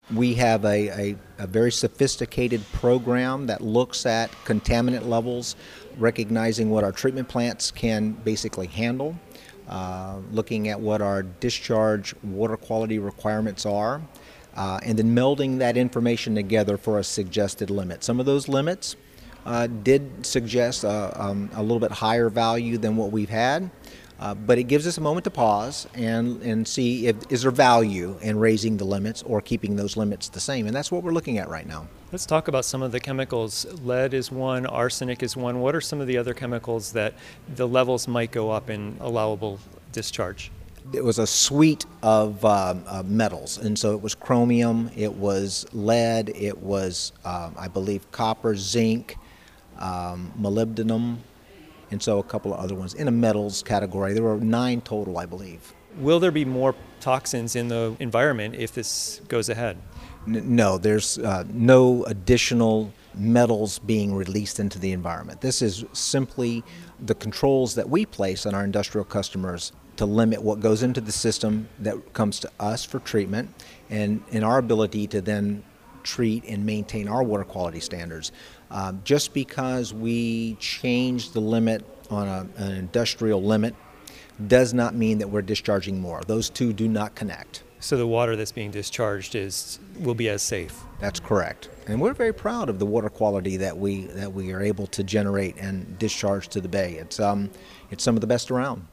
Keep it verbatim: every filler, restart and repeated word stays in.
We have a, a, a very sophisticated program that looks at contaminant levels, recognizing what our treatment plants can basically handle, uh, looking at what our discharge water quality requirements are, uh, and then melding that information together for a suggested limit. Some of those limits uh, did suggest a, um, a little bit higher value than what we've had. Uh, but it gives us a moment to pause and, and see if is there value in raising the limits or keeping those limits the same, and that's what we're looking at right now. Let's talk about some of the chemicals. Lead is one, arsenic is one. What are some of the other chemicals that the levels might go up in allowable discharge? It was a suite of um, uh, metals, and so it was chromium, it was lead, it was, um, I believe, copper, zinc, um, molybdenum, and so a couple of other ones in a metals category. There were nine total, I believe. Will there be more toxins in the environment if this goes ahead? N- no, there's uh, no additional metals being released into the environment. This is simply the controls that we place on our industrial customers to limit what goes into the system that comes to us for treatment, and, and our ability to then treat and maintain our water quality standards. Um, just because we change the limit on a, an industrial limit does not mean that we're discharging more. Those two do not connect. So the water that's being discharged is will be as safe. That's correct. And we're very proud of the water quality that we that we are able to generate and discharge to the bay. It's um it's some of the best around.